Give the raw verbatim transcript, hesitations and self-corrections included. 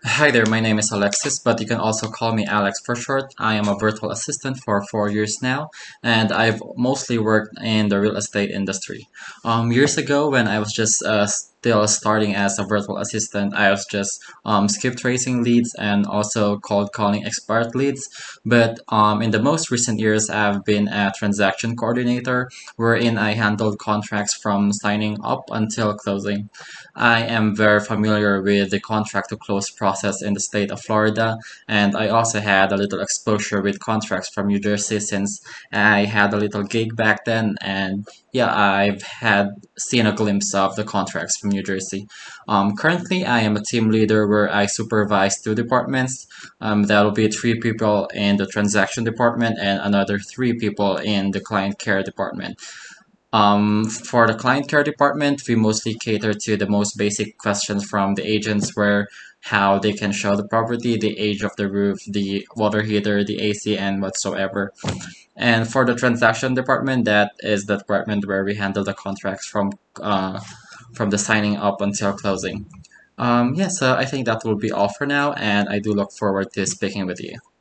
Hi there, my name is Alexis, but you can also call me Alex for short. I am a virtual assistant for four years now, and I've mostly worked in the real estate industry. Um, years ago, when I was just uh, still starting as a virtual assistant, I was just um, skip tracing leads and also cold calling expired leads. But um, in the most recent years, I've been a transaction coordinator, wherein I handled contracts from signing up until closing. I am very familiar with the contract to close process in the state of Florida, and I also had a little exposure with contracts from New Jersey since I had a little gig back then, and yeah, I've had seen a glimpse of the contracts from New Jersey. Um, currently, I am a team leader where I supervise two departments. Um, that will be three people in the transaction department and another three people in the client care department. Um, for the client care department, we mostly cater to the most basic questions from the agents where how they can show the property, the age of the roof, the water heater, the A C, and whatsoever. And for the transaction department, that is the department where we handle the contracts from uh, from the signing up until closing. Um, yeah, so I think that will be all for now, and I do look forward to speaking with you.